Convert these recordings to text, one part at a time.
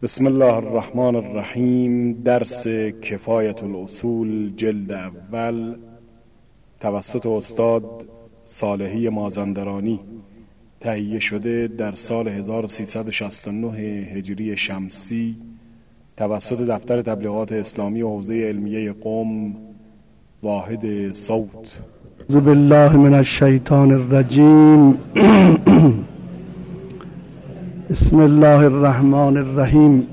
بسم الله الرحمن الرحیم. درس کفایت الاصول جلد اول توسط استاد صالحی مازندرانی تهیه شده در سال 1369 هجری شمسی توسط دفتر تبلیغات اسلامی و حوزه علمیه قم واحد صوت. اعوذ بالله من الشیطان الرجیم. بسم الله الرحمن الرحیم.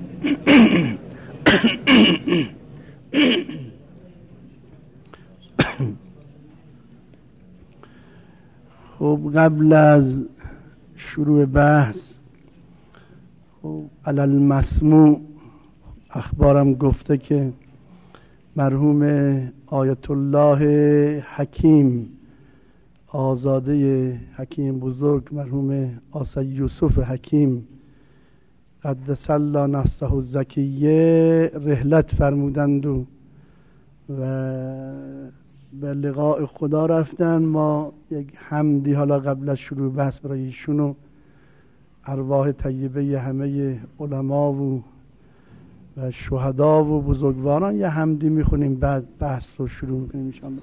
خب قبل از شروع بحث علی المسموع اخبارم گفته که مرحوم آیت الله حکیم آزاده حکیم بزرگ، مرحوم آسا یوسف حکیم قدس الله نفسه الزکیه رحلت فرمودند و به لقاء خدا رفتن. ما یک حمدی حالا قبل از شروع بحث برای ایشون و ارواح طیبه همه علما و شهدا و بزرگواران یه حمدی میخونیم، بعد بحث رو شروع کنیم انشاءالله.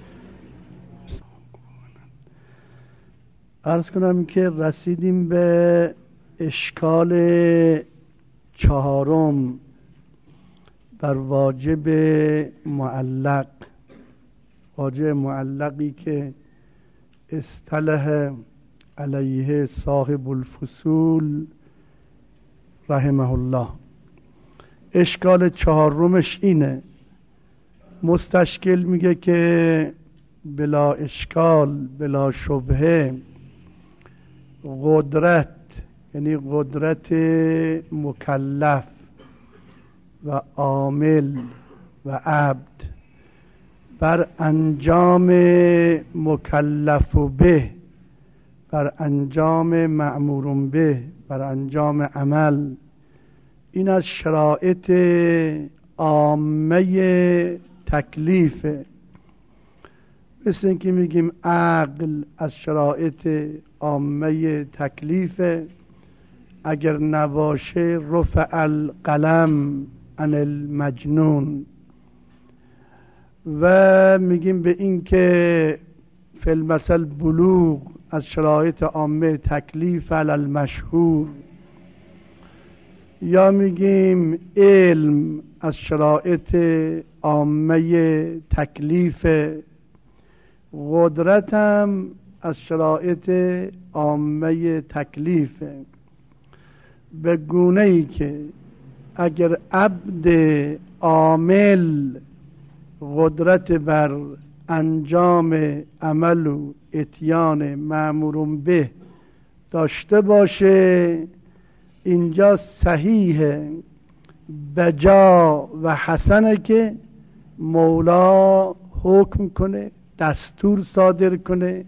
عرض کنم که رسیدیم به اشکال چهارم بر واجب معلق. واجب معلقی که اصطلح علیه صاحب الفصول رحمه الله. اشکال چهارمش اینه، مستشکل میگه که بلا اشکال بلا شبهه قدرت، یعنی قدرت مکلف و عامل و عبد بر انجام مکلف به، بر انجام مأمور به، بر انجام عمل، این از شرایط عامه تکلیفه. مثل اینکه میگیم عقل از شرایط عامه تکلیفه، اگر نباشه رفع القلم عن المجنون. و میگیم به این که فی المثل بلوغ از شرایط عامه تکلیف علی المشهور، یا میگیم علم از شرایط عامه تکلیف، قدرت هم از شرایط عامه تکلیف. به گونه ای که اگر عبد عامل قدرت بر انجام عمل و اتیان مأمور به داشته باشه، اینجا صحیح بجا و حسنه که مولا حکم کنه، دستور صادر کنه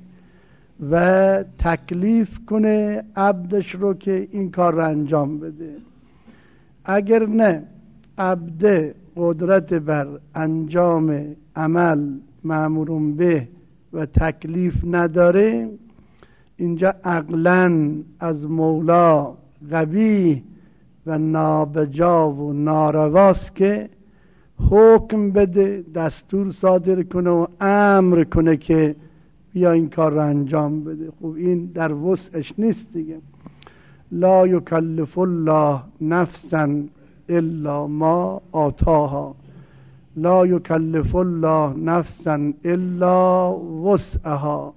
و تکلیف کنه عبدش رو که این کار رو انجام بده. اگر نه عبد قدرت بر انجام عمل مأمور به و تکلیف نداره، اینجا عقلاً از مولا قبیح و نابجا و نارواست که حکم بده، دستور صادر کنه و امر کنه که بیا این کار رو انجام بده. خب این در وسعش نیست دیگه. لا یکلف الله نفسا الا ما آتاها، لا یکلف الله نفسا الا وسعها،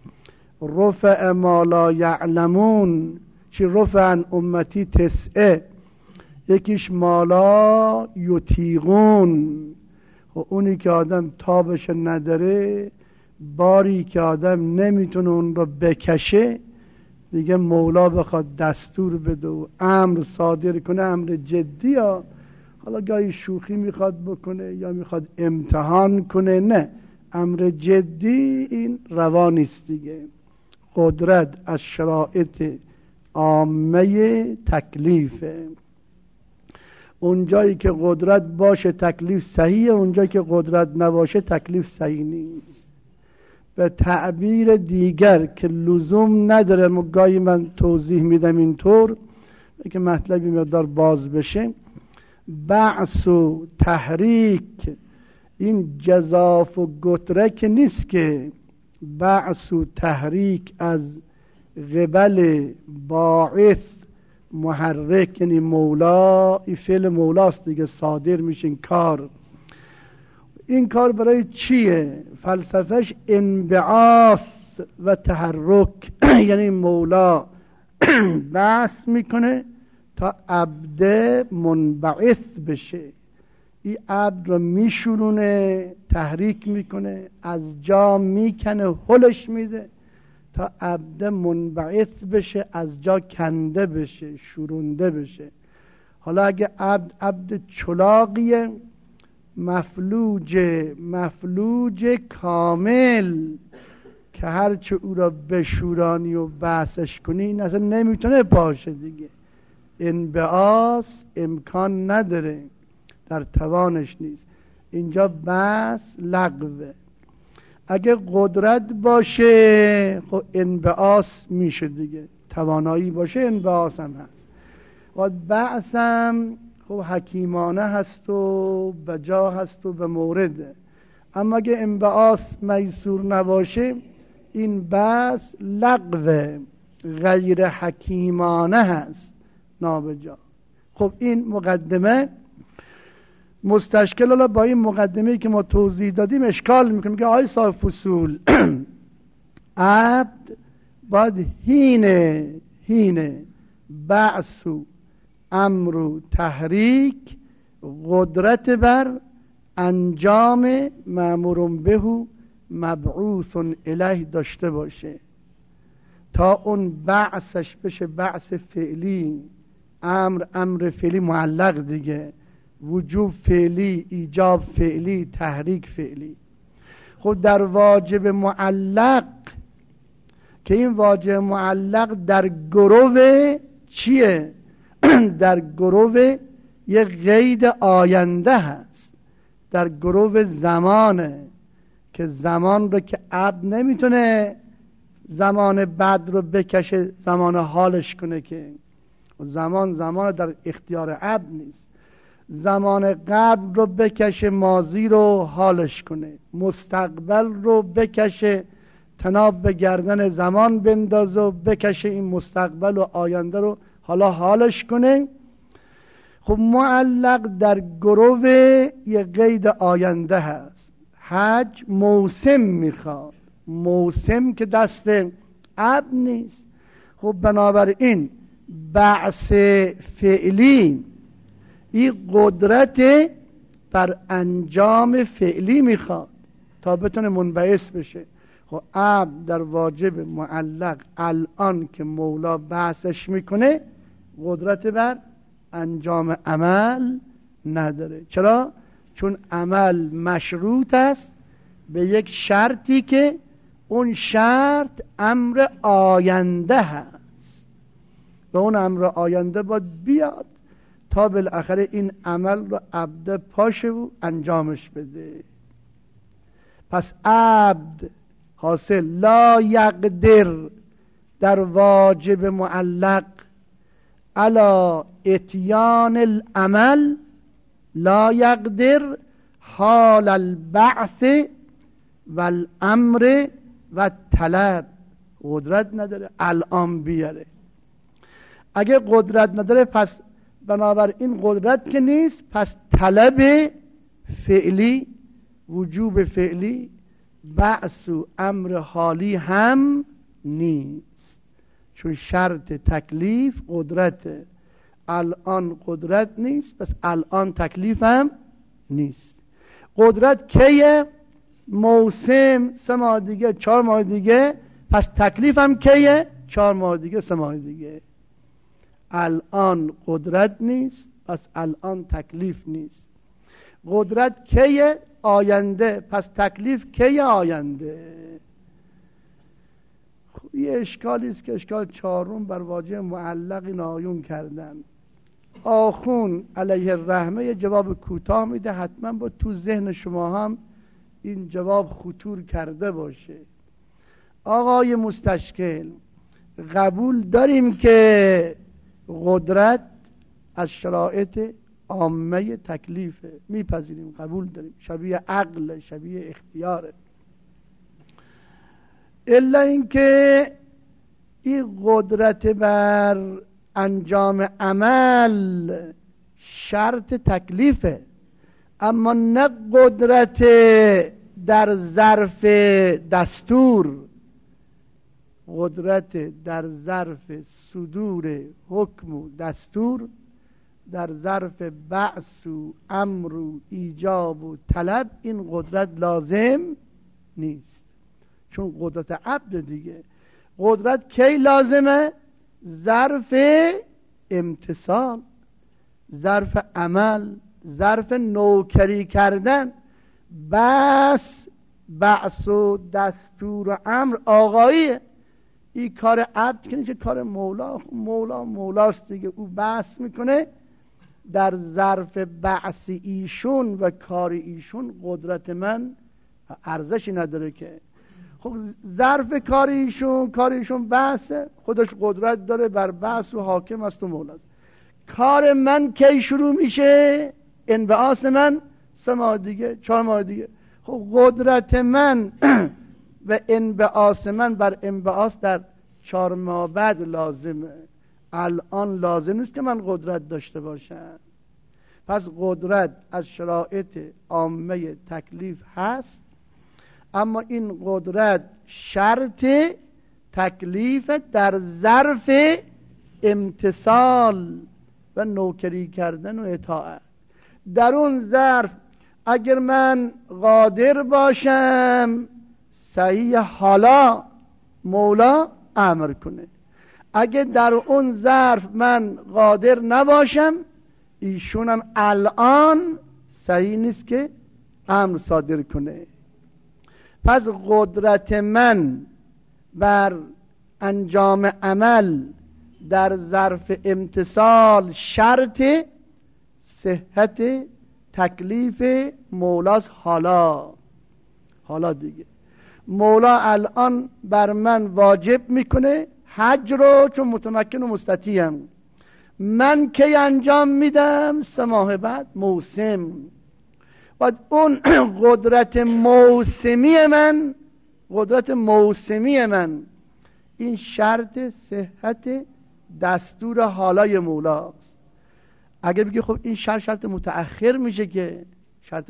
رفع ما لا یعلمون. چی رفع عن امتی تسعه، یکیش مالا یطیقون، و اونی که آدم تابش نداره، باری که آدم نمیتونه اون رو بکشه، دیگه مولا بخواد دستور بده و امر صادر کنه، امر جدی، ها حالا گاهی شوخی میخواد بکنه یا میخواد امتحان کنه، نه، امر جدی، این روا نیست دیگه. قدرت از شرایط عامه تکلیفه. اونجایی که قدرت باشه تکلیف صحیحه، اونجایی که قدرت نباشه تکلیف صحیح نیست. به تعبیر دیگر که لزوم نداره، گاهی من توضیح میدم اینطور، که مطلبی مقدار باز بشه، بعث و تحریک این جزاف و گترک نیست که بعث و تحریک از قبل باعث محرک یعنی مولا، این فعل مولاست دیگه، صادر میشه این کار برای چیه؟ فلسفهش انبعاث و تحرک یعنی مولا بحث میکنه تا عبد منبعث بشه، این عبد رو میشورونه، تحریک میکنه، از جا میکنه، هلش میده تا عبد منبعث بشه، از جا کنده بشه، شورونده بشه. حالا اگه عبد چلاقیه، مفلوج کامل که هرچه او را بشورانی و بحثش کنی این اصلا نمیتونه باشه دیگه، انبعاث امکان نداره، در توانش نیست. اینجا بحث لغوه. اگه قدرت باشه خب انبعاث میشه دیگه، توانایی باشه انبعاث هم هست. و بحث هم خب حکیمانه هست و بجا هست و به مورده. اما اگه انبعاث میسور نباشه این بحث لغوه، غیر حکیمانه هست، نابجا. خب این مقدمه مستشکل. حالا با این مقدمه‌ای که ما توضیح دادیم اشکال میکنیم که آقای صاحب فصول عبد باید هینه بعث و امر و تحریک قدرت بر انجام مأمور به و مبعوث الیه داشته باشه تا اون بعثش بشه بعث فعلی، امر فعلی معلق دیگه، وجوب فعلی، ایجاب فعلی، تحریک فعلی. خب در واجب معلق که این واجب معلق در گروه چیه؟ در گروه یه قید آینده هست، در گروه زمانه که زمان رو که عبد نمیتونه زمان بعد رو بکشه زمان حالش کنه، که زمان در اختیار عبد نیست، زمان قبل رو بکشه ماضی رو حالش کنه، مستقبل رو بکشه تناب به گردن زمان بندازه و بکشه این مستقبل و آینده رو حالا حالش کنه. خب معلق در گروه یه قید آینده هست. حج موسم میخواد، موسم که دست عبد نیست. خب بنابراین بعث فعلی این قدرت بر انجام فعلی میخواد تا بتونه منبعث بشه. خب عبد در واجب معلق الان که مولا بحثش میکنه قدرت بر انجام عمل نداره. چرا؟ چون عمل مشروط است به یک شرطی که اون شرط امر آینده هست و اون امر آینده باید بیاد تا بالاخره این عمل رو عبد پاشه و انجامش بده. پس عبد حاصل لا یقدر در واجب معلق علی اتیان العمل، لا یقدر حال البعث والامر و طلب، قدرت نداره الان بیاره. اگه قدرت نداره پس بنابراین قدرت که نیست، پس طلب فعلی، وجوب فعلی، بعث و امر حالی هم نیست، چون شرط تکلیف قدرت. الان قدرت نیست پس الان تکلیف هم نیست. قدرت کیه؟ موسم 3 ماه دیگه، 4 ماه دیگه، پس تکلیف هم کیه؟ 4 ماه دیگه، 3 ماه دیگه. الان قدرت نیست پس الان تکلیف نیست. قدرت کیه؟ آینده، پس تکلیف کیه؟ آینده. یه اشکالی است که اشکال 4 بر واجب معلق نایون کردن. آخون علیه الرحمه یه جواب کوتاه میده، حتما با تو ذهن شما هم این جواب خطور کرده باشه. آقای مستشکل، قبول داریم که قدرت از شرایط عامه تکلیفه، میپذیریم، قبول داریم، شبیه عقل، شبیه اختیاره. الا اینکه این قدرت بر انجام عمل شرط تکلیفه، اما نه قدرت در ظرف دستور. قدرت در ظرف صدور حکم و دستور، در ظرف بعث و امر و ایجاب و طلب، این قدرت لازم نیست، چون قدرت عبد دیگه. قدرت کی لازمه؟ ظرف امتثال، ظرف عمل، ظرف نوکری کردن. بس بعث و دستور و امر آقاییه. این کار عبد که کار مولاست دیگه. او بحث میکنه در ظرف بعث ایشون و کار ایشون قدرت من ارزشی نداره که. خب ظرف کار ایشون بحثه، خودش قدرت داره بر بحث و حاکم است و مولاست. کار من کی شروع میشه؟ انبعاث من 3 ماه دیگه، 4 ماه دیگه. خب قدرت من و انبعاث من بر انبعاث در 4 ماه بعد لازمه. الان لازم نیست که من قدرت داشته باشم. پس قدرت از شرایط عامه تکلیف هست، اما این قدرت شرط تکلیف در ظرف امتثال و نوکری کردن و اطاعت. در اون ظرف اگر من قادر باشم صحیح، حالا مولا امر کنه. اگر در اون ظرف من قادر نباشم، ایشونم الان صحیح نیست که امر صادر کنه. پس قدرت من بر انجام عمل در ظرف امتثال شرط صحت تکلیف مولاست. حالا دیگه مولا الان بر من واجب میکنه حج رو، چون متمکن و مستطیعم. من کی انجام میدم؟ 3 ماه بعد، موسم. و اون قدرت موسمی من این شرط صحت دستور حالای مولاست. اگر بگی خب این شرط متأخر میشه، که شرط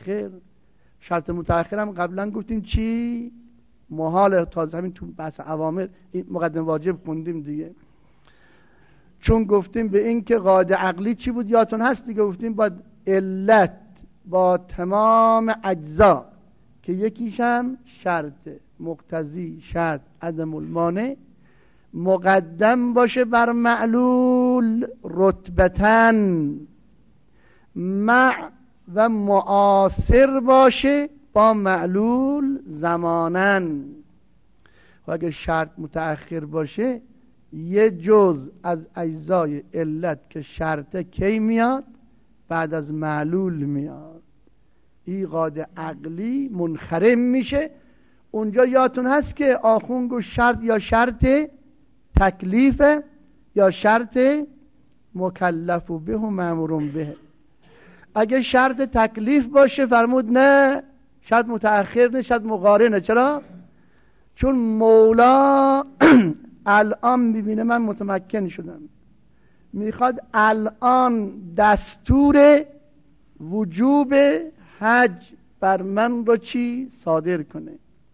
متأخر هم قبلا گفتیم چی؟ محال. تازه همین تو بحث اوامر این مقدم واجب خوندیم دیگه، چون گفتیم به این که قاعده عقلی چی بود یادتون هست دیگه. گفتیم باید علت با تمام اجزا که یکیش هم شرط مقتضی، شرط عدم المانع، مقدم باشه بر معلول رتبتن، مع و معاصر باشه با معلول زمانن. و اگه شرط متأخر باشه، یه جز از اجزای علت که شرطه کی میاد؟ بعد از معلول میاد. این قاعده عقلی منخرم میشه. اونجا یادتون هست که آخون گفت شرط یا شرط تکلیف یا شرط مکلف به و مأمور به. اگه شرط تکلیف باشه فرمود نه، شرط متأخر نه، شرط مقارنه. چرا؟ چون مولا الان میبینه من متمکن شدم، میخواد الان دستور وجوب حج بر من رو چی صادر کنه.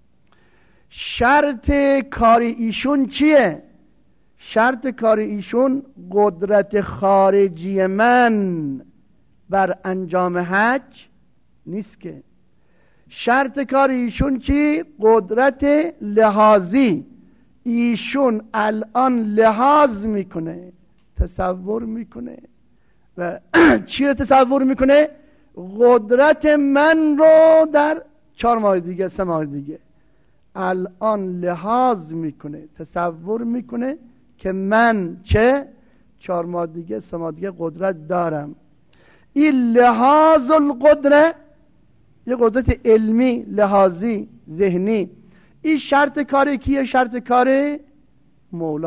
شرط کار ایشون چیه؟ شرط کار ایشون قدرت خارجی من بر انجام حج نیست که. شرط کار ایشون چی؟ قدرت لحاظی. ایشون الان لحاظ میکنه، تصور میکنه و چی رو تصور میکنه؟ قدرت من رو در 4 ماه دیگه، 3 ماه دیگه. الان لحاظ میکنه، تصور میکنه که من چه 4 ماه دیگه، 3 ماه دیگه قدرت دارم. این لحاظ القدره، یه قدرت علمی، لحاظی، ذهنی. این شرط کار کیه؟ شرط کار مولا.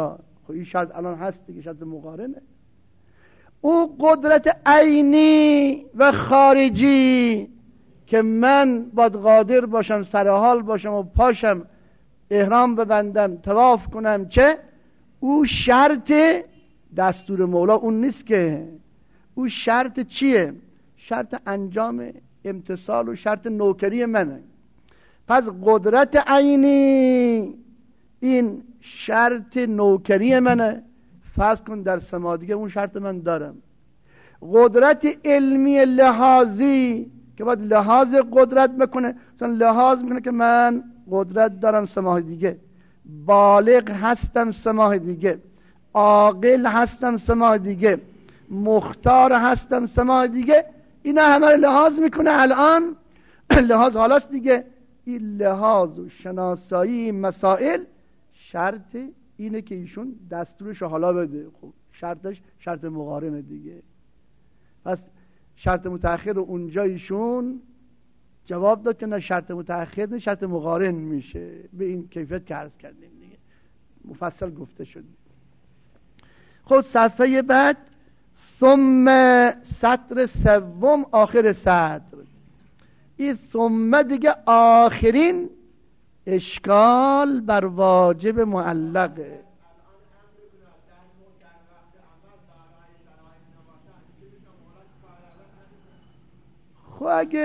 خب این شرط الان هست دیگه، شرط مقارنه. او قدرت عینی و خارجی که من باید قادر باشم، سرحال باشم و پاشم احرام ببندم، طواف کنم، چه؟ او شرط دستور مولا اون نیست که. او شرط چیه؟ شرط انجام امتثال و شرط نوکری منه. پس قدرت عینی این شرط نوکری منه. فرض کن در سمادیگه اون شرط من دارم. قدرت علمی لحاظی که باید لحاظ قدرت بکنه، مثلا لحاظ میکنه که من قدرت دارم 3 ماه دیگه، بالغ هستم 3 ماه دیگه، عاقل هستم 3 ماه دیگه، مختار هستم 3 ماه دیگه، اینا همه رو لحاظ میکنه. الان لحاظ حالاست دیگه. این لحاظ و شناسایی مسائل شرط اینه که ایشون دستورش حالا بده. خب شرطش شرط مقارنه دیگه. پس شرط متأخر رو اونجا ایشون جواب داد که نه، شرط متأخر نه، شرط مقارن میشه. به این کیفیت که عرض کردیم دیگه، مفصل گفته شد. خب صفحه بعد، ثم سطر سوم آخر سطر. این ثم دیگه آخرین اشکال بر واجب معلقه. خب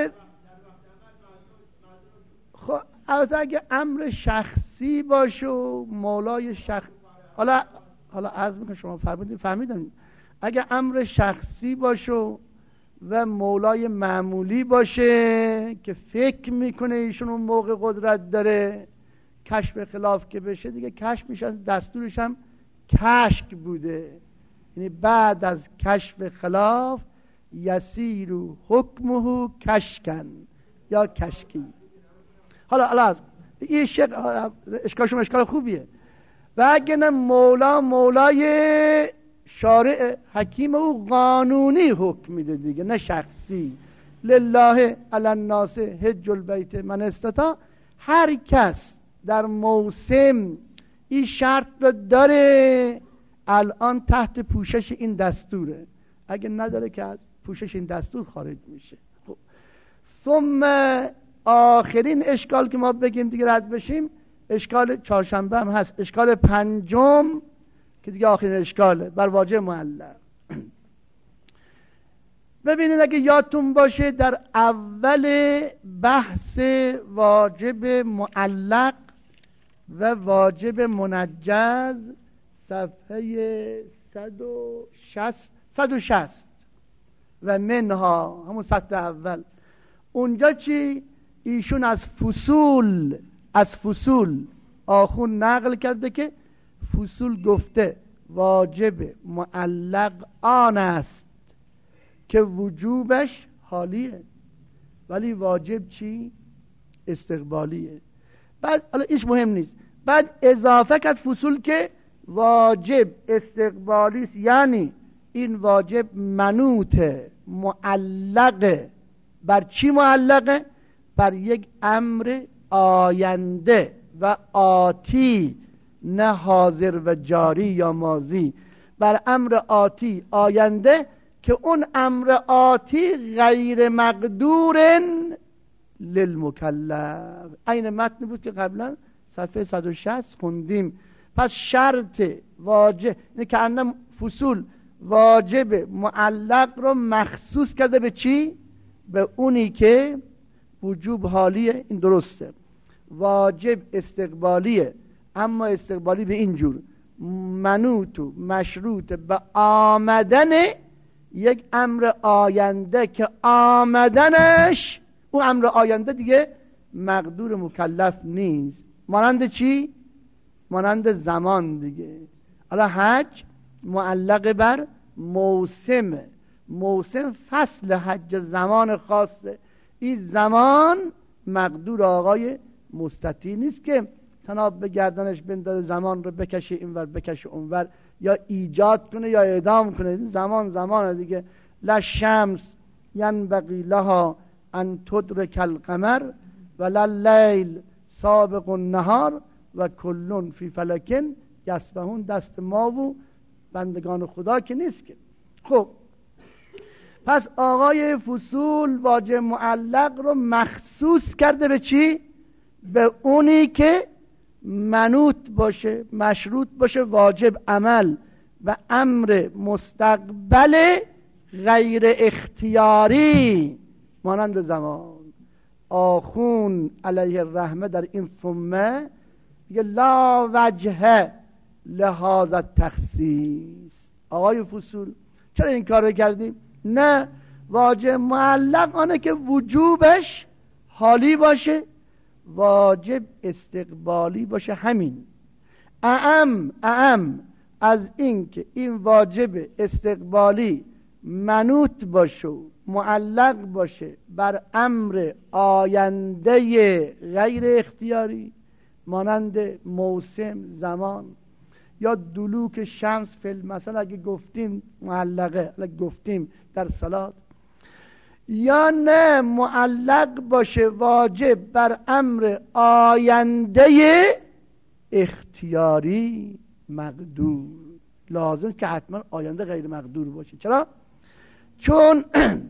اگه امر شخصی باشه و مولای شخص، حالا عرض میکنم شما فهمیدن، اگه امر شخصی باشه و مولای معمولی باشه که فکر میکنه ایشون اون موقع قدرت داره، کشف خلاف که بشه دیگه کشف میشه، دستورش هم کشک بوده. یعنی بعد از کشف خلاف یسیر حکمه کشکن یا کشکی. حالا این اشکالشون اشکال خوبیه. و اگه نه مولای شارع حکیم او قانونی حکم میده دیگه، نه شخصی. لله علی الناس حج البیت من استطاع. هر کس در موسم این شرط رو داره الان تحت پوشش این دستوره، اگه نداره که از پوشش این دستور خارج میشه. خب ثم آخرین اشکال که ما بگیم دیگه رد بشیم، اشکال چهارشنبه هم هست، اشکال 5 که دیگه آخرین اشکاله بر واجب معلق. ببینید اگه یادتون باشه در اول بحث واجب معلق و واجب منجز صفحه 160 و منها همون سطر اول، اونجا چی؟ ایشون از فصول آخون نقل کرده که فصول گفته واجب معلق آن است که وجوبش حالیه ولی واجب چی؟ استقبالیه. بعد حالا ایش مهم نیست، بعد اضافه کرد فصول که واجب استقبالی است، یعنی این واجب منوطه، معلقه. بر چی معلقه؟ بر یک امر آینده و آتی، نه حاضر و جاری یا ماضی. بر امر آتی آینده که اون امر آتی غیر مقدور للمکلف. این متن بود که قبلا صفحه 160 خوندیم. پس شرط واجب اینه که انم فصول واجب معلق رو مخصوص کرده به چی؟ به اونی که وجوب حالیه. این درسته. واجب استقبالیه، اما استقبالی به این جور منوط و مشروط به آمدن یک امر آینده که آمدنش اون امر آینده دیگه مقدور مکلف نیست. مانند چی؟ مانند زمان دیگه. حالا حج معلق بر موسم فصل حج زمان خاصه. این زمان مقدور آقای مستطیع نیست که تناب به گردنش بندازه زمان رو بکشه اینور بکشه اونور، یا ایجاد کنه یا اعدام کنه. زمان دیگه. لا شمس ینبغی لها ان تدرک القمر ولا اللیل سابق النهار و کلون فی فلک یسبحون دست ما و بندگان خدا که نیست که. خب پس آقای فصول واجب معلق رو مخصوص کرده به چی؟ به اونی که منوط باشه، مشروط باشه، واجب عمل و امر مستقبل غیر اختیاری مانند زمان. آخون علیه الرحمه در این ثمه میگه لا وجه لهذا التخصیص. آقای فصول چرا این کار رو کردیم؟ نه، واجب معلق آنه که وجوبش حالی باشه، واجب استقبالی باشه. همین اعم از این که این واجب استقبالی منوط باشه، معلق باشه بر امر آینده غیر اختیاری مانند موسم، زمان یا دلوک شمس مثلا اگه گفتیم معلقه، اگه گفتیم در صلات، یا نه معلق باشه واجب بر امر آینده اختیاری مقدور. لازم که حتما آینده غیر مقدور باشه. چرا؟ چون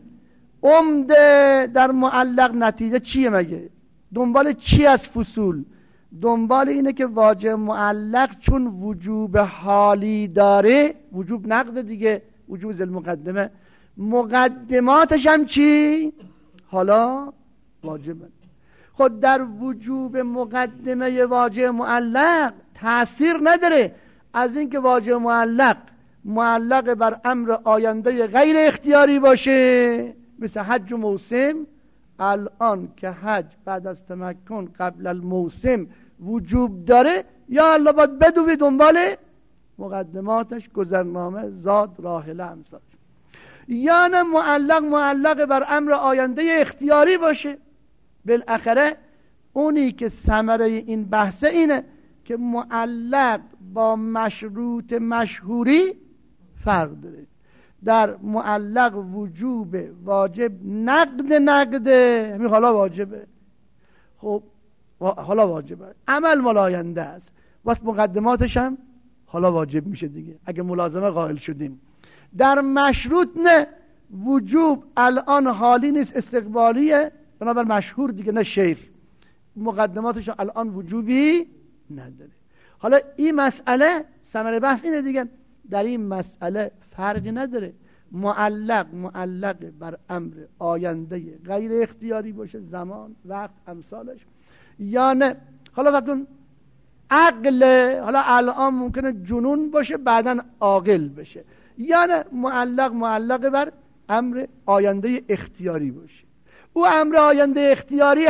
عمده در معلق نتیجه چیه مگه؟ دنبال چی از فصول؟ دنبال اینه که واجب معلق چون وجوب حالی داره، وجوب نقد دیگه، وجوب ذل مقدمه، مقدماتش هم چی؟ حالا واجبه. خود در وجوب مقدمه واجب معلق تأثیر نداره از اینکه واجب معلق بر امر آینده غیر اختیاری باشه، مثل حج و موسم. الان که حج بعد از تمکن قبل الموسم وجوب داره، یا الله باید بدوی دنبال مقدماتش، گذرنامه، زاد، راحله، امثال. یا نه معلق بر امر آینده اختیاری باشه. بالاخره اونی که ثمره این بحثه اینه که معلق با مشروط مشهوری فرق داره. در معلق وجوب واجب نقده، همین حالا واجبه. خب حالا واجبه، عمل مال آینده است، واسه مقدماتش هم حالا واجب میشه دیگه اگه ملازمه قائل شدیم. در مشروط نه، وجوب الان حالی نیست، استقبالیه، بنابر مشهور دیگه، نه شیخ، مقدماتش الان وجوبی نداره. حالا این مسئله ثمره بحث اینه دیگه، در این مسئله فرقی نداره معلق بر امر آینده غیر اختیاری باشه، زمان، وقت، امثالش، یا نه. حالا وقت عقل، حالا الان ممکنه جنون باشه بعدن عاقل بشه، یا نه معلق بر امر آینده اختیاری باشه. او امر آینده اختیاری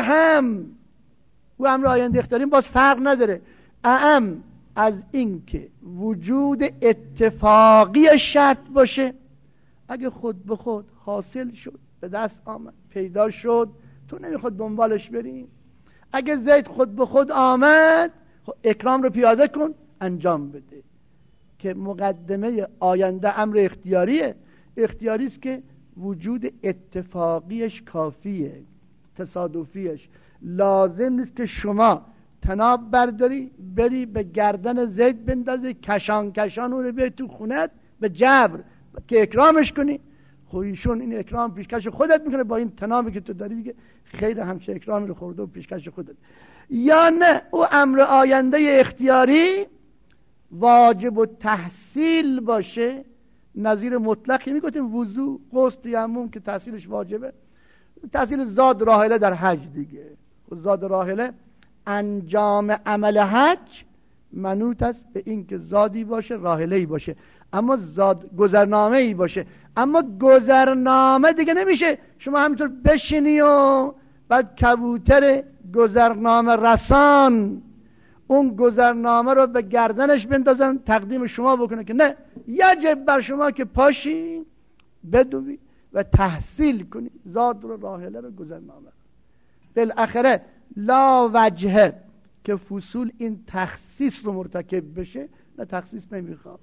باز فرق نداره، اعم از این که وجود اتفاقی شرط باشه. اگه خود به خود حاصل شد، به دست آمد، پیدا شد، تو نمیخواد دنبالش بریم. اگه زید خود به خود آمد، اکرام رو پیاده کن، انجام بده. که مقدمه آینده امر اختیاریه، اختیاری است که وجود اتفاقیش کافیه، تصادفیش لازم نیست که شما تناب برداری بری به گردن زید بندازی، کشان اون رو بیای تو خونت به جبر که اکرامش کنی. خب ایشون این اکرام پیشکش خودت میکنه با این تنابی که تو داری دیگه، خیر همچه اکرامی رو خورده و پیشکش خودت. یا نه او امر آینده اختیاری واجب و تحصیل باشه، نظیر مطلقی میگفتیم وضو، غسل، تیمم که تحصیلش واجبه. تحصیل زاد راحله در حج دیگه، زاد راحله انجام عمل حج منوط است به این که زادی باشه، راحله‌ای باشه، اما زاد گذرنامه‌ای باشه. اما گذرنامه دیگه نمیشه شما همینطور بشینی و بعد کبوتر گذرنامه رسان اون گذرنامه رو به گردنش بندازن تقدیم شما بکنه، که نه، یجب بر شما که پاشی بدوی و تحصیل کنی زاد رو، راحله رو، گذرنامه. بالاخره لا وجهه که فصول این تخصیص رو مرتکب بشه، نه تخصیص نمیخواد.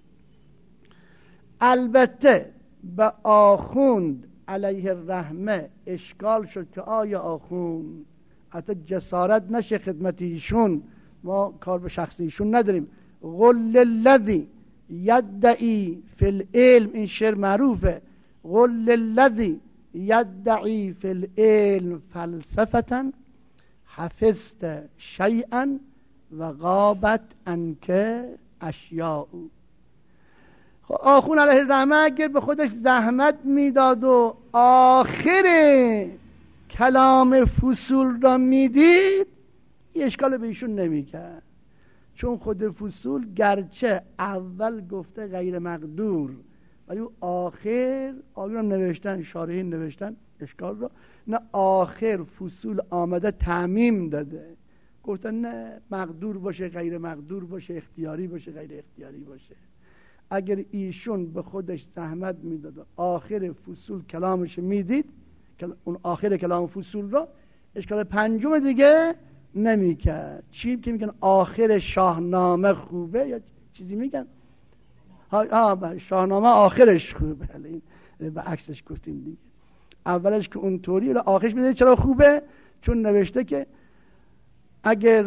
البته به آخوند علیه الرحمه اشکال شد که آیا آخوند حتی جسارت نشه خدمت ایشون، ما کار به شخص ایشون نداریم، قل الذی یدعی فی العلم، این شعر معروفه، قل الذی یدعی فی العلم فلسفة حفظت شیئا و غابت عنک اشیاء. آخون علیه الرحمه اگر به خودش زحمت میداد و آخر کلام فصول را میدید، اشکال به ایشون نمیکرد، چون خود فصول گرچه اول گفته غیر مقدور ولی آخر آیون نوشتن، شارحین نوشتن اشکال را، نه آخر فصول آمده تعمیم داده، گفتن نه مقدور باشه غیر مقدور باشه، اختیاری باشه غیر اختیاری باشه. اگر ایشون به خودش زحمت میداد آخر فصول کلامش میدید، اون آخر کلام فصول را، اشکال پنجم دیگه نمیکرد. چی که میگن آخر شاهنامه خوبه یا چیزی میگن؟ شاهنامه آخرش خوبه، این به عکسش گفتیم دیگه، اولش که اونطوری ولی آخرش میدونید چرا خوبه؟ چون نوشته که اگر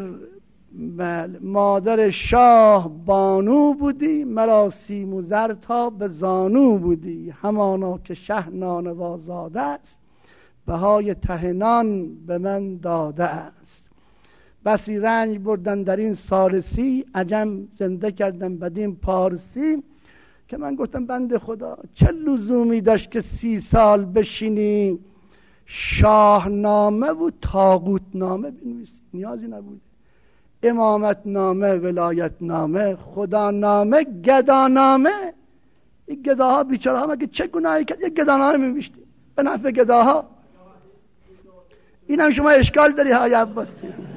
مادر شاه بانو بودی، مرا سیم و زر تا به زانو بودی، همانا که شه نانوا زاده است، بهای ته نان به من داده است. بسی رنج بردن در این سالسی، عجم زنده کردن بدین پارسی. که من گفتم بنده خدا چه لزومی داشت که 30 سال بشینی شاهنامه و طاغوت نامه بنویسی؟ نیازی نبود. امامت نامه، ولایت نامه، خدا نامه، گدا نامه. این گداها بیچاره ها مگه چه گناهی کرد؟ یک گدا نامه می‌نوشتی به نفع گداها. این هم شما اشکال داری های عباسی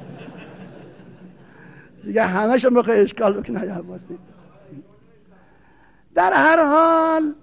دیگه، همه شما بخواه اشکال بکنه های عباسی. در هر حال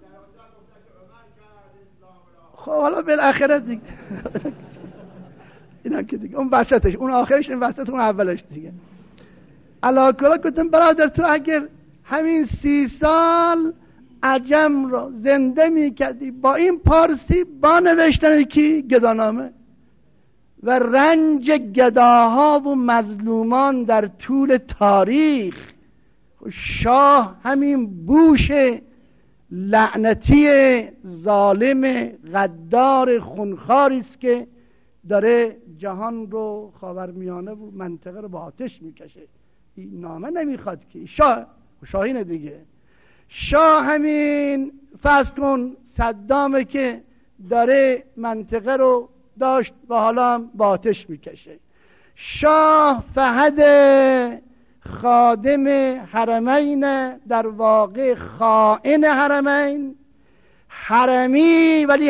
خب حالا بالاخره دیگه این هم که دیگه اون وسطش، اون آخرش، این وسط، اون اولش دیگه. علاکلا گفتم برادر تو اگر همین 30 سال عجم رو زنده می کردی با این پارسی، با نوشتن کی؟ گدانامه و رنج گداها و مظلومان در طول تاریخ، شاه همین بوش لعنتی ظالم غدار خونخواری است که داره جهان رو، خاورمیانه و منطقه رو با آتش میکشه. این نامه نمیخواد که شاهینه دیگه. شاه همین فرض کن صدامه که داره منطقه رو داشت و حالا هم با آتش میکشه. شاه فهد خادم حرمین، در واقع خائن حرمین، حرمی ولی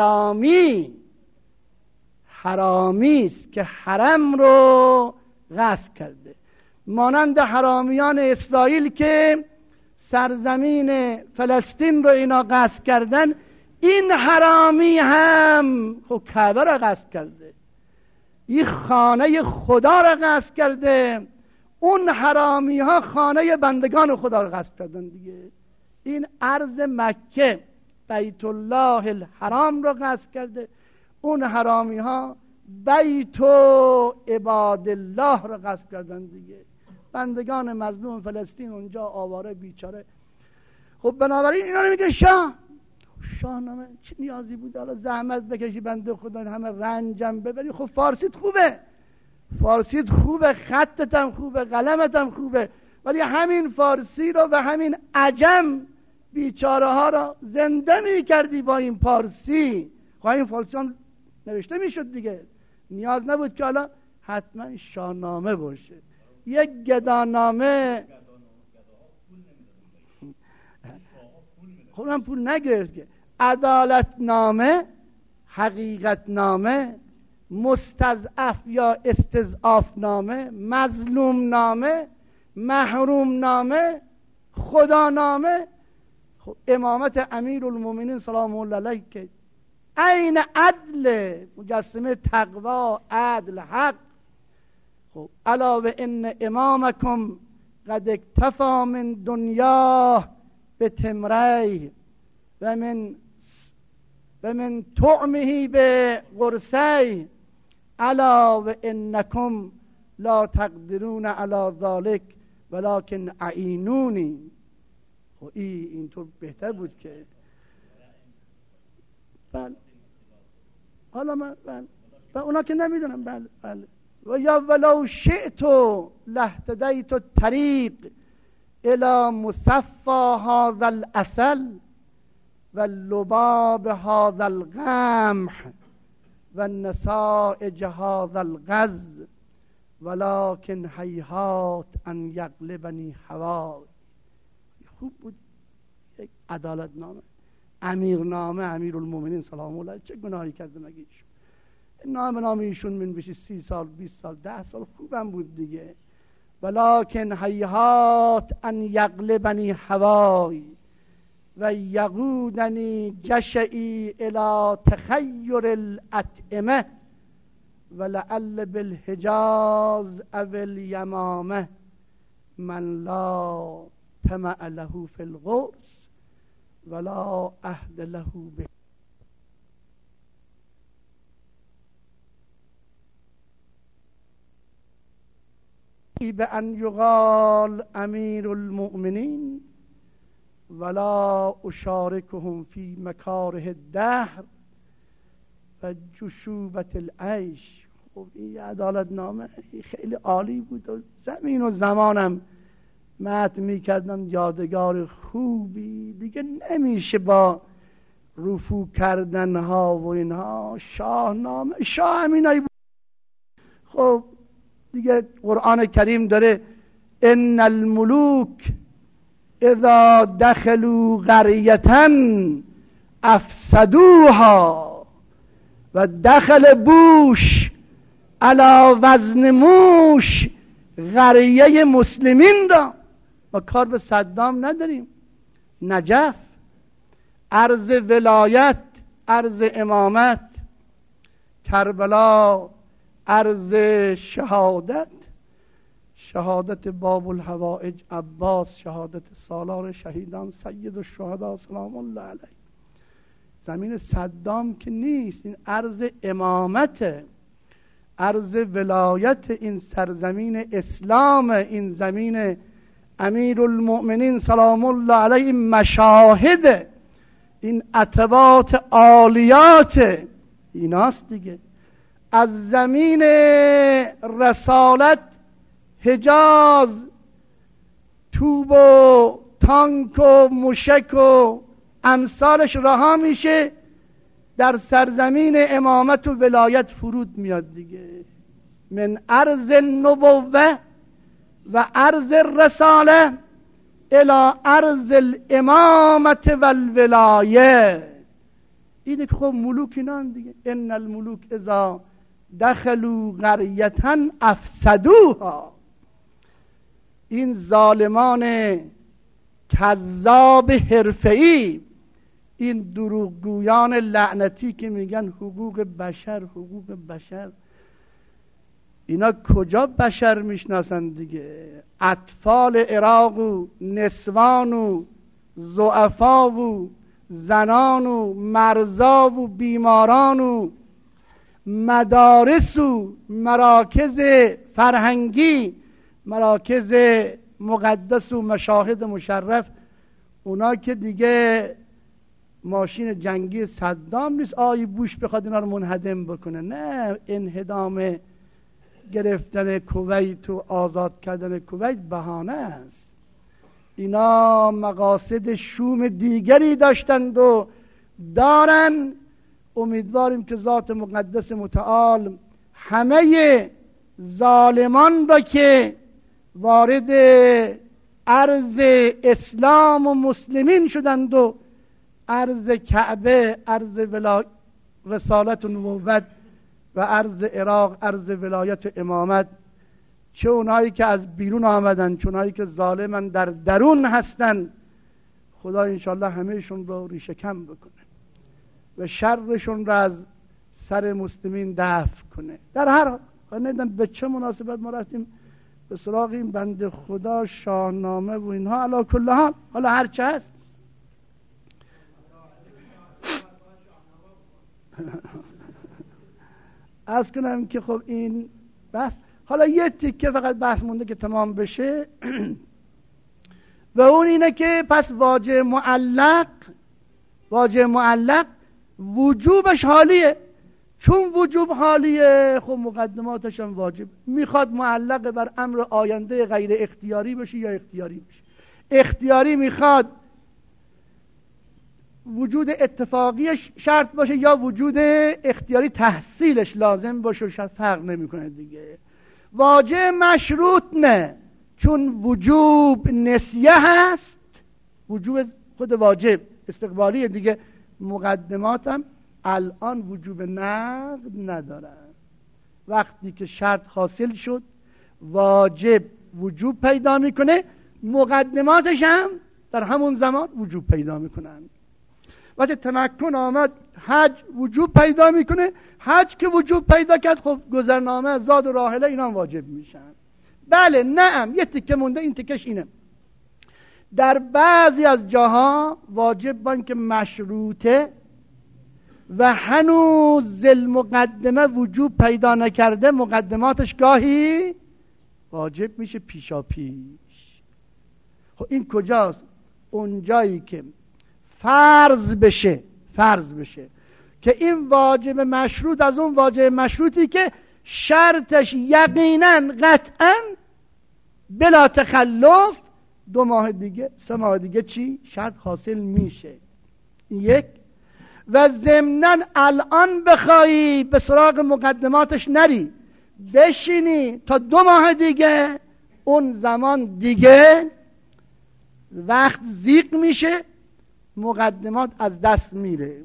حرامی است که حرم رو غصب کرده، مانند حرامیان اسرائیل که سرزمین فلسطین رو اینا غصب کردن. این حرامی هم خب کعبه رو غصب کرده، این خانه خدا رو غصب کرده. اون حرامی ها خانه بندگان خدا رو غصب کردن دیگه. این ارض مکه بیت الله الحرام رو غصب کرده، اون حرامی ها بیت عباد الله رو غصب کردن دیگه. بندگان مظلوم فلسطین اونجا آواره بیچاره. خب بنابراین اینا نمیگه شاهنامه چه نیازی بود حالا زحمت بکشی بنده خدا همه رنجم ببری؟ خب فارسیت خوبه، خطت هم خوبه، قلمت هم خوبه، ولی همین فارسی رو و همین عجم بیچاره ها رو زنده می کردی با این پارسی. خب این فارسی هم نوشته می شد دیگه، نیاز نبود که حالا حتما شاهنامه باشه. یک گدانامه خب هم پول نگرفت که. عدالت نامه، حقیقت نامه، مستضعف یا استضعاف نامه، مظلوم نامه، محروم نامه، خدا نامه. خب امامت امیرالمومنین سلام الله علیه که عین عدل، مجسمه تقوا، عدل، حق. خب علاوه ان امامکم قد اکتفا من دنیا به تمری و من طعمه به قرصی، علاوه انکم لا تقدرون علی ذلک ولکن اعینونی. خب اینطور بهتر بود که بله حالا من و اونا که نمیدونم بله و یا ولو شئت لاهتدیت الطریق الى مصفى هذا العسل و لباب هذا القمح و نسائج هذا الغز ولكن هیهات ان یغلبنی هوای. خوب بود. یک عدالت نامه، امیرنامه امیرالمومنین سلام الله. چه گناهی کرده مگه ایشون؟ نامه ایشون من بشه 30 سال 20 سال 10 سال خوبم بود دیگه. ولكن هیهات ان یغلبنی هوای و یقودنی جشعی الى تخیر الاطعمه ولعل بالحجاز او الیمامه من لا طمع له فی الغرس ولا عهد له به. بأن یقال امیر المؤمنین ولا اشارکهم فی مکاره الدهر و جشوبت العیش. خب این عدالت نامه خیلی عالی بود و زمین و زمانم متن میکردن یادگار خوبی دیگه. نمیشه با رفو کردن ها و اینها. شاهنامه شاه همینایی بود. خب دیگه قرآن کریم داره ان الملوک اذا دخلوا قریة افسدوها و دخل بوش علی وزن موش قریه مسلمین را. ما کار به صدام نداریم. نجف عرض ولایت، عرض امامت، کربلا عرض شهادت، شهادت باب الحوائج عباس، شهادت سالار شهیدان سید الشهدا سلام الله علیه. زمین صدام که نیست، این عرض امامت، عرض ولایت این سرزمین اسلام، این زمین امیر المؤمنین سلام الله علیه، این مشاهد، این عتبات عالیات ایناست دیگه. از زمین رسالت حجاز توپ و تانک و موشک و امثالش رها میشه، در سرزمین امامت و ولایت فرود میاد دیگه. من عرض نبوه و عرض رساله الى عرض الامامت و الولایه. اینه که خب ملوک اینان دیگه. ان الملوک اذا دخلوا قریة افسدوها. این ظالمان کذاب حرفه‌ای، این دروغگویان لعنتی که میگن حقوق بشر حقوق بشر، اینا کجا بشر میشناسن دیگه؟ اطفال عراق و نسوان و ضعفا و زنان و مرزا و بیماران و مدارس و مراکز فرهنگی، مراکز مقدس و مشاهد مشرف، اونا که دیگه ماشین جنگی صدام نیست آی بوش بخواد اینا رو منهدم بکنه. نه، انهدام گرفتن کویت و آزاد کردن کویت بهانه است. اینا مقاصد شوم دیگری داشتند و دارن. امیدواریم که ذات مقدس متعال همه ظالمان را که وارد عرض اسلام و مسلمین شدند و عرض کعبه، عرض رسالت و نبوت و عرض عراق، عرض ولایت و امامت، چه اونایی که از بیرون آمدن چه اونایی که ظالمن در درون هستن، خدا انشالله همهشون رو ریشه کم بکنه و شرشون رو از سر مسلمین دفع کنه. در هر حال ندیدم به چه مناسبت ما رفتیم به سراغ این بنده خدا شاهنامه و اینها. علی کل حال حالا هر چه هست از کنم که خب این بس حالا یه تیکه فقط بحث مونده که تمام بشه و اون اینه که پس واجه معلق وجوبش حالیه. چون وجوب حالیه خب مقدماتش هم واجب. میخواد معلق بر امر آینده غیر اختیاری بشه یا اختیاری بشه. اختیاری میخواد وجود اتفاقیش شرط باشه یا وجود اختیاری تحصیلش لازم باشه، شرط فرق نمیکنه دیگه. واجب مشروط نه، چون وجوب نسیه هست، وجوب خود واجب استقبالیه دیگه. مقدماتم الان وجوب نقد ندارن. وقتی که شرط حاصل شد واجب وجوب پیدا میکنه، مقدماتش هم در همون زمان وجوب پیدا میکنن. وقتی تمکن آمد حج وجوب پیدا میکنه، حج که وجوب پیدا کرد خب گذرنامه، زاد و راحله اینا هم واجب میشن. بله نعم، یه تکه مونده، این تکش اینه. در بعضی از جاها واجب بان که مشروطه و هنوز ذل مقدمه وجوب پیدا نکرده، مقدماتش گاهی واجب میشه پیشا پیش. خب این کجاست؟ اون جایی که فرض بشه که این واجب مشروط از اون واجب مشروطی که شرطش یقینا قطعا بلا تخلف 2 ماه دیگه 3 ماه دیگه چی؟ شرط حاصل میشه. یک. و ضمناً الان بخوایی به سراغ مقدماتش نری، بشینی تا 2 ماه دیگه، اون زمان دیگه وقت زیق میشه، مقدمات از دست میره،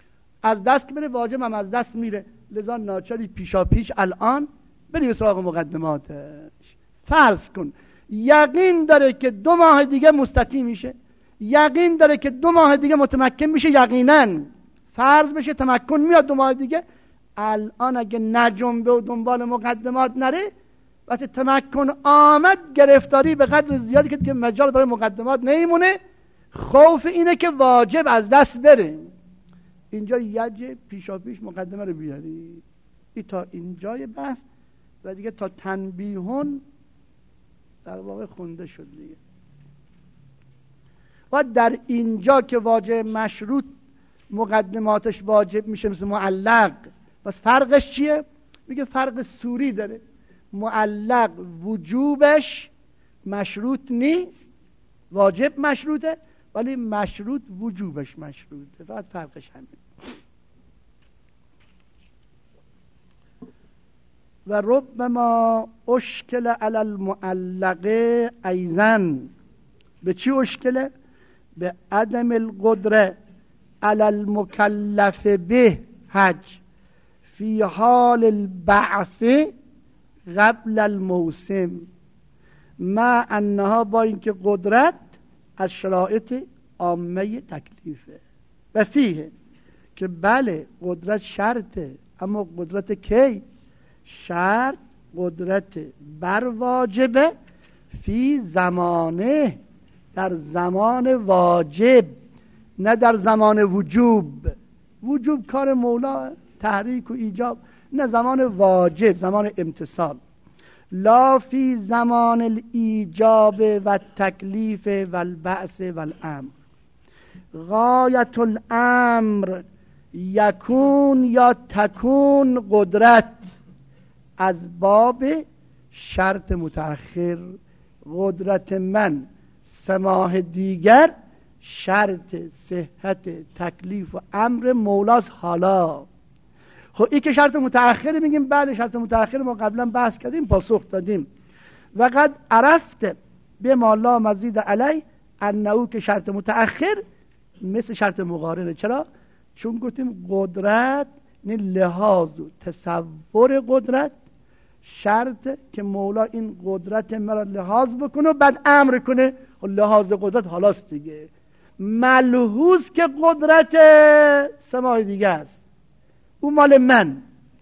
واجب هم از دست میره. لذا ناچاری پیشا پیش الان بری به سراغ مقدماتش. فرض کن یقین داره که 2 ماه دیگه مستطیع میشه، یقین داره که 2 ماه دیگه متمکن میشه، یقینا فرض بشه تمکن میاد 2 ماه دیگه. الان اگه نجنبه و دنبال مقدمات نره، وقتی تمکن آمد گرفتاری به قدر زیادی که مجال برای مقدمات نمیمونه، خوف اینه که واجب از دست بره. اینجا یجب پیشا پیش مقدمه رو بیاری. این تا اینجای بحث و دیگه تا تنبیهون در واقع خونده شد دیگه. و در اینجا که واجب مشروط مقدماتش واجب میشه مثل معلق، بس فرقش چیه؟ میگه فرق سوری داره. معلق وجوبش مشروط نیست، واجب مشروطه، ولی مشروط وجوبش مشروطه. فقط فرقش همین. و ربما اشکل علی المعلق ایضا. به چی اشکله؟ به عدم القدره علی المکلف به حج فی حال البعث قبل الموسم، مع انها با اینکه قدرت از شرایط عامه تکلیفه. و فیه که بله قدرت شرطه، اما قدرت کی؟ شرط قدرت بر واجبه فی زمانه، در زمان واجب، نه در زمان وجوب. وجوب کار مولا، تحریک و ایجاب، نه زمان واجب، زمان امتصال. لا فی زمان الایجاب و تکلیف و البعث و الامر. غایت الامر یکون یا تکون قدرت از باب شرط متأخر. قدرت من 3 ماه دیگر شرط صحت تکلیف و امر مولاست. حالا خب این که شرط متأخر میگیم بله شرط متأخر ما قبلا بحث کردیم، پاسخ دادیم. و قد عرفت به ما لا مزید علی انه که شرط متأخر مثل شرط مقارنه. چرا؟ چون گفتیم قدرت نه لحاظ و تصور قدرت شرط که مولا این قدرت مرا لحاظ بکنه و بعد امر کنه. لحاظ قدرت حالاست دیگه. ملحوظ که قدرت 3 ماه دیگه است، اون مال من.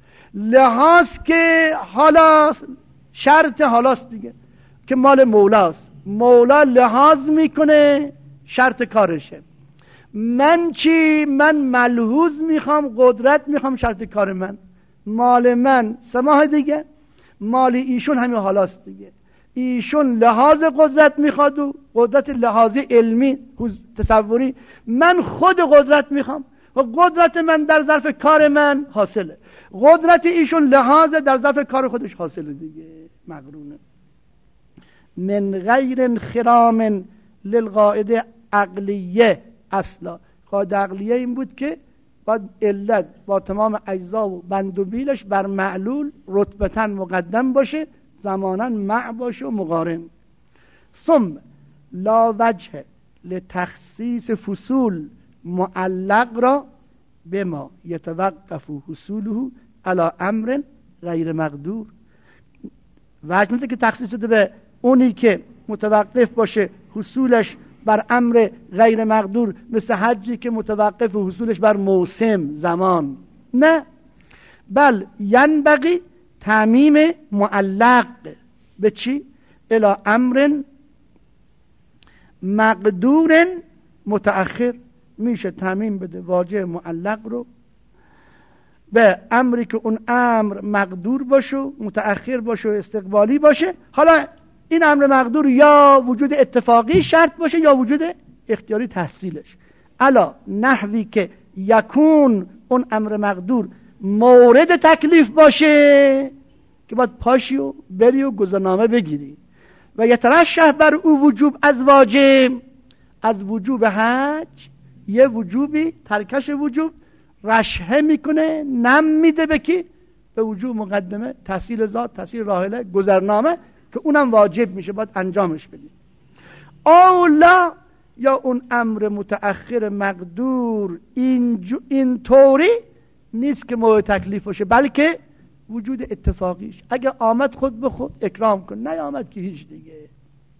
لحاظ که حالاست، شرط حالاست دیگه که مال مولاست. مولا لحاظ میکنه، شرط کارشه. من چی؟ من ملحوظ میخوام، قدرت میخوام، شرط کار من، مال من 3 ماه دیگه. مال ایشون همین حالاست دیگه. ایشون لحاظ قدرت میخواد و قدرت لحاظ علمی تصوری، من خود قدرت میخوام و قدرت من در ظرف کار من حاصله، قدرت ایشون لحاظ در ظرف کار خودش حاصله دیگه، مقرونه. من غیر انخرام للقاعده عقلیه اصلا. قاعده عقلیه این بود که باید علت با تمام اجزا و بند و بیلش بر معلول رتبتاً مقدم باشه، زماناً مع باشه و مقارن. ثم لا وجه لتخصیص فصول معلق را بما یتوقف حصوله علی امر غیر مقدور. وجه میده که تخصیص بده به اونی که متوقف باشه حصولش بر امر غیر مقدور، مثل حجی که متوقف حصولش بر موسم زمان، نه، بل ینبغی تعمیم معلق به چی؟ الی امر مقدور متأخر. میشه تعمیم بده واجه معلق رو به امری که اون امر مقدور باشه، متأخر باشه و استقبالی باشه. حالا این امر مقدور یا وجود اتفاقی شرط باشه یا وجود اختیاری تحصیلش، علا نحوی که یکون اون امر مقدور مورد تکلیف باشه که باید پاشی و بری و گذرنامه بگیری و یترشح بر او وجوب از واجب، از وجوب حج یه وجوبی ترکش وجوب رشحه میکنه، نم میده به کی؟ به وجوب مقدمه، تحصیل ذات، تحصیل راحله، گذرنامه که اونم واجب میشه، باید انجامش بدی. اولا یا اون امر متأخر مقدور این طوری نیست که مورد تکلیف باشه، بلکه وجود اتفاقیش اگه آمد خود به خود اکرام کن، نه آمد که هیچ دیگه.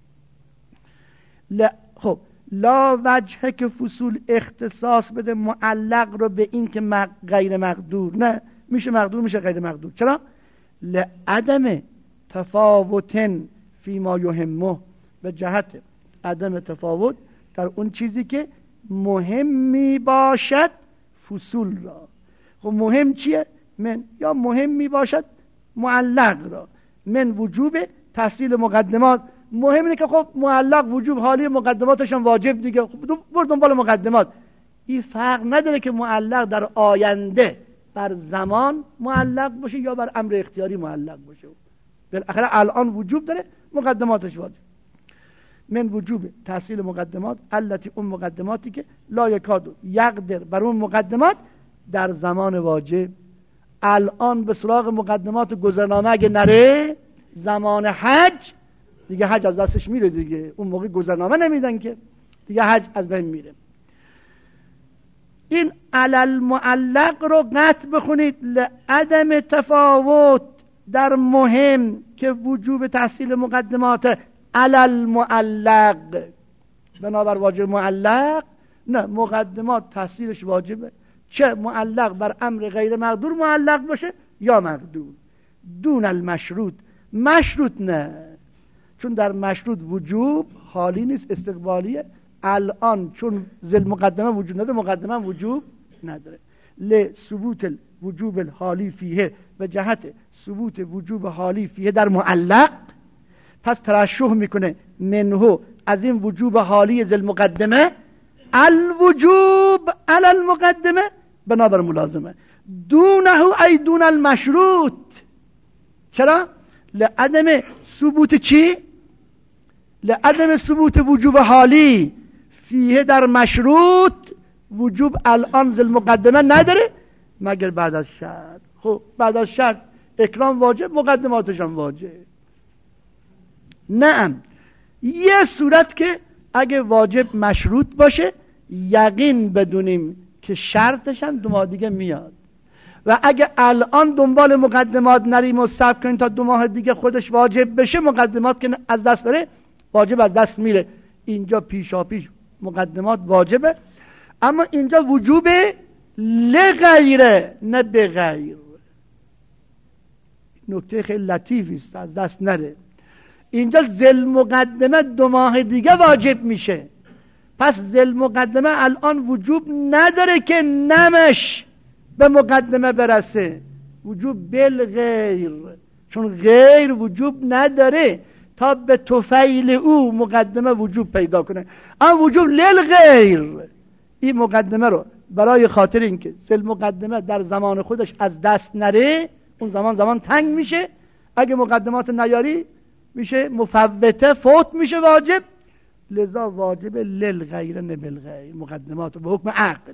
خب لا وجه که فصول اختصاص بده معلق رو به این که غیر مقدور، نه، میشه مقدور میشه غیر مقدور. چرا؟ لعدم تفاوتن فی ما یهمه، به جهت عدم تفاوت در اون چیزی که مهمی باشد فصول را. خب مهم چیه؟ من، یا مهم می باشد معلق را، من وجوب تحصیل مقدمات. مهم اینه که خب معلق وجوب حالی مقدماتش هم واجب دیگه، خب برو دنبال مقدمات. این فرق نداره که معلق در آینده بر زمان معلق باشه یا بر امر اختیاری معلق باشه، بالاخره الان وجوب داره، مقدماتش واجب. من وجوب تحصیل مقدمات التي اون مقدماتی که لا یکادو یقدر بر اون مقدمات در زمان واجب. الان به سراغ مقدمات گذرنامه اگه نره زمان حج دیگه حج از دستش میره دیگه، اون موقع گذرنامه نمیدن که دیگه حج از بین میره. این علل معلق رو قطع بخونید، لعدم تفاوت در مهم که وجوب تحصیل مقدمات علل معلق، بنابر واجب معلق، نه، مقدمات تحصیلش واجبه، چه معلق بر امر غیر مقدور معلق باشه یا مقدور. دون المشروط، مشروط نه، چون در مشروط وجوب حالی نیست، استقبالیه. الان چون ذل مقدمه وجود نداره، مقدمه وجوب نداره. لثبوت الوجوب الحالی فیه، به جهت ثبوت وجوب حالی فیه در معلق، پس ترشح میکنه منهو از این وجوب حالی ذل مقدمه الوجوب علی المقدمه بنابر ملازمه، دونه ای دون المشروط. چرا؟ لعدم ثبوت چی؟ لعدم ثبوت وجوب حالی فیه در مشروط، وجوب الان ذل مقدمه نداره مگر بعد از شرط. خب بعد از شرط اکرام واجب، مقدماتش هم واجب. نعم، یه صورت که اگه واجب مشروط باشه یقین بدونیم که شرطش هم 2 ماه دیگه میاد، و اگه الان دنبال مقدمات نریم و صبر کنیم تا 2 ماه دیگه خودش واجب بشه، مقدمات که از دست بره واجب از دست میره. اینجا پیشا پیش مقدمات واجبه، اما اینجا وجوب لغیره نه بغیر. نکته خیلی لطیفی است، از دست نره. اینجا ذل مقدمه 2 ماه دیگه واجب میشه، پس ذل مقدمه الان وجوب نداره که نمش به مقدمه برسه، وجوب بالغیر چون غیر وجوب نداره تا به طفیل او مقدمه وجوب پیدا کنه. اما وجوب للغیر، این مقدمه رو برای خاطر اینکه سل مقدمه در زمان خودش از دست نره، اون زمان تنگ میشه، اگه مقدمات نیاری میشه مفوته، فوت میشه واجب، لذا واجب للغیر نه بالغیر، مقدمات به حکم عقل.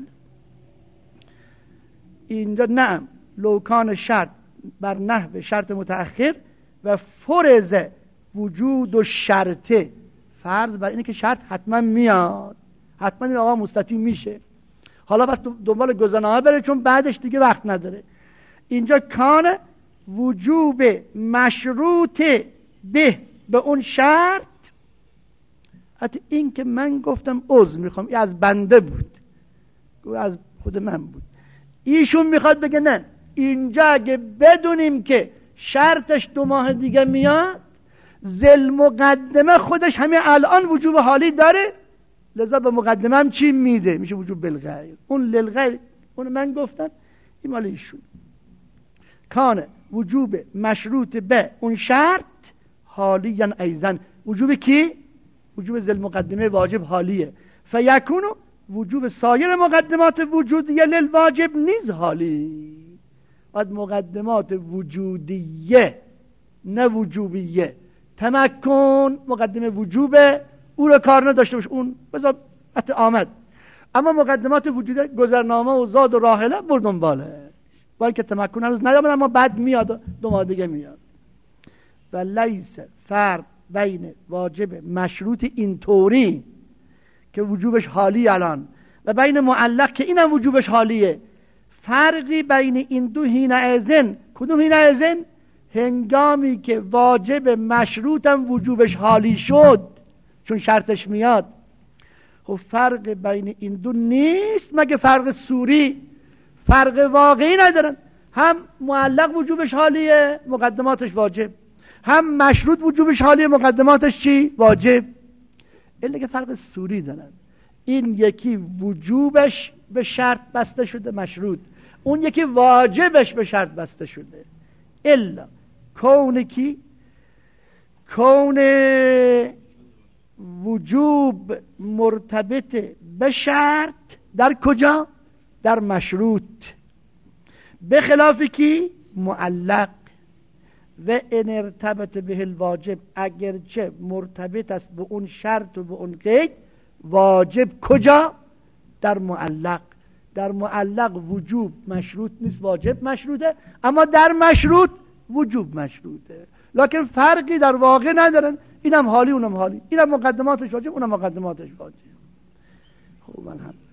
اینجا نعم لوکان شرط بر نحو شرط متأخر و فرض وجود و شرطه، فرض بر اینه که شرط حتما میاد، حتما این آقا مستطیع میشه، حالا بس دنبال گزینه‌ها بره چون بعدش دیگه وقت نداره. اینجا کان وجوب مشروط به اون شرط، حتی این که من گفتم عذر میخوام، این از بنده بود، از خود من بود، ایشون میخواد بگه نه، اینجا اگه بدونیم که شرطش 2 ماه دیگه میاد، ذل مقدمه خودش همین الان وجوب حالی داره، لذا به مقدمه هم چی میده؟ میشه وجوب بالغیر. اون للغیر اون من گفتم، این مال ایشون. کان وجوب مشروط به اون شرط حالیاً ایضاً، وجوب کی؟ وجوب ذل مقدمه واجب حالیه. فیکونو وجوب سایر مقدمات وجودیه للواجب نیز حالی. باید مقدمات وجودیه نه وجوبیه، تمکن مقدمه وجوبه، او رو کار نداشته باشه، اون بذار حتی آمد، اما مقدمات وجوده گذرنامه و زاد و راحله بردن باله، باید که تمکن هنوز نیامد اما بعد میاد 2 ماه دیگه میاد. و لیس فرق بین واجب مشروط اینطوری که وجوبش حالی الان و بین معلق که اینم وجوبش حالیه، فرقی بین این دو حینئذ. کدوم حینئذ؟ هنگامی که واجب مشروطم وجوبش حالی شد چون شرطش میاد. خب فرق بین این دو نیست مگه فرق صوری، فرق واقعی ندارن. هم معلق وجوبش حالیه مقدماتش واجب، هم مشروط وجوبش حالیه مقدماتش چی؟ واجب. این که فرق صوری دارن، این یکی وجوبش به شرط بسته شده مشروط، اون یکی واجبش به شرط بسته شده. الا کون کی؟ کون وجوب مرتبط به شرط در کجا؟ در مشروط، به خلاف کی؟ معلق. و ان ارتبط به الواجب، اگرچه مرتبط است به اون شرط و به اون قید، واجب کجا؟ در معلق. در معلق وجوب مشروط نیست، واجب مشروطه، اما در مشروط وجوب مشروطه، لکن فرقی در واقع ندارن، اینم حالی اونم حالی، اینم مقدماتش واجب اونم مقدماتش واجب. خوب من هم